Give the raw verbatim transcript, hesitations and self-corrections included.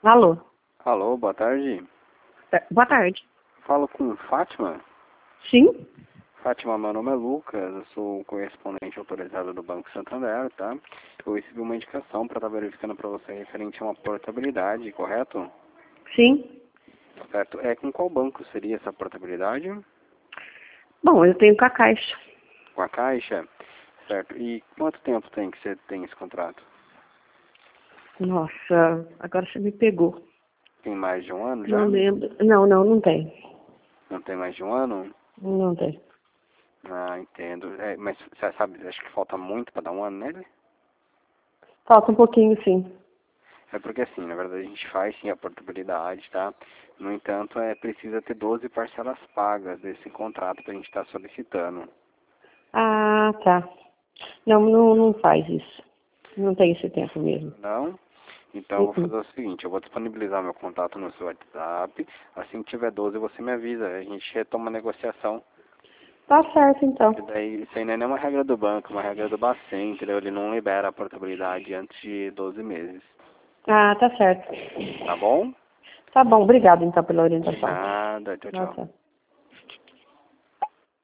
Alô? Alô, boa tarde. É, boa tarde. Falo com Fátima. Sim? Fátima, meu nome é Lucas, eu sou o correspondente autorizado do Banco Santander, tá? Eu recebi uma indicação para estar verificando para você referente a uma portabilidade, correto? Sim. Certo. É, com qual banco seria essa portabilidade? Bom, eu tenho com a Caixa. Com a Caixa? Certo. E quanto tempo tem que você tem esse contrato? Nossa, agora você me pegou. Tem mais de um ano já? Não lembro. Não, não, não tem. Não tem mais de um ano? Não tem. Ah, entendo. É, mas você sabe, acho que falta muito para dar um ano nele? Falta um pouquinho, sim. É porque assim, na verdade a gente faz sim a portabilidade, tá? No entanto, é precisa ter doze parcelas pagas desse contrato que a gente está solicitando. Ah, tá. Não, não, não faz isso. Não tem esse tempo mesmo. Não? Então eu vou Uh-uh. fazer o seguinte, eu vou disponibilizar meu contato no seu WhatsApp. Assim que tiver doze você me avisa, a gente retoma a negociação. Tá certo, então. E daí isso aí não é nenhuma regra do banco, é uma regra do Bacen, entendeu? Ele não libera a portabilidade antes de doze meses. Ah, tá certo. Tá bom? Tá bom, obrigado então pela De orientação. nada, tchau, tchau. Nossa.